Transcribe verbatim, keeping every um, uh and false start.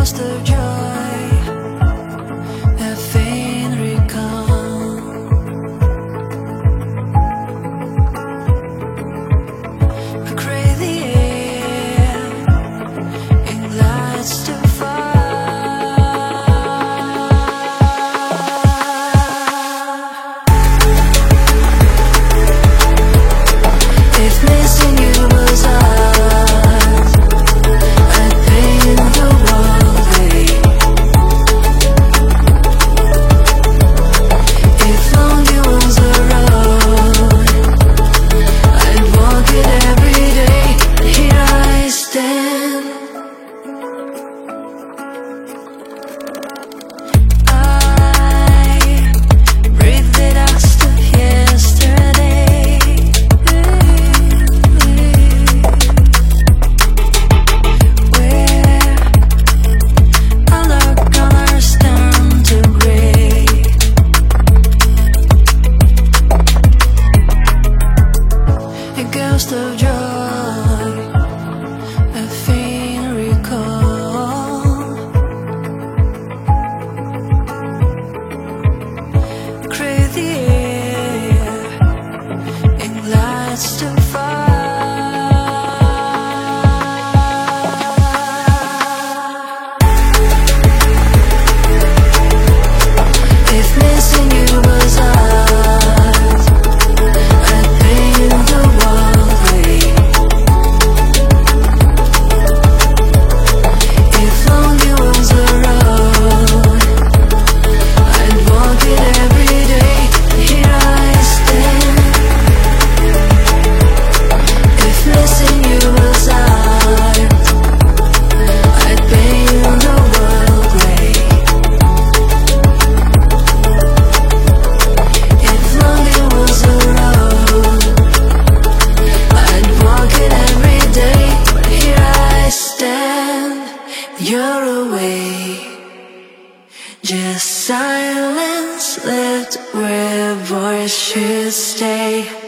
ghost of joy, a faint recall. I crave the air, it glides too far. If missing you was ours, I'd paint the world gray. If lonely was a road, I'd walk it every day. Here I stand, I breathe the dust of yesterday. Where other colors turn to gray. A ghost of joy, a faint recall. Crave the air, it glides too far. If missing you was ours, I'd paint the world gray. If lonely was a road, I'd walk it every day. Here I stand. If missing you was ours, I'd paint the world gray. If lonely was a road, I'd walk it every day. But here I stand, you're away. Just silence left where voice should stay.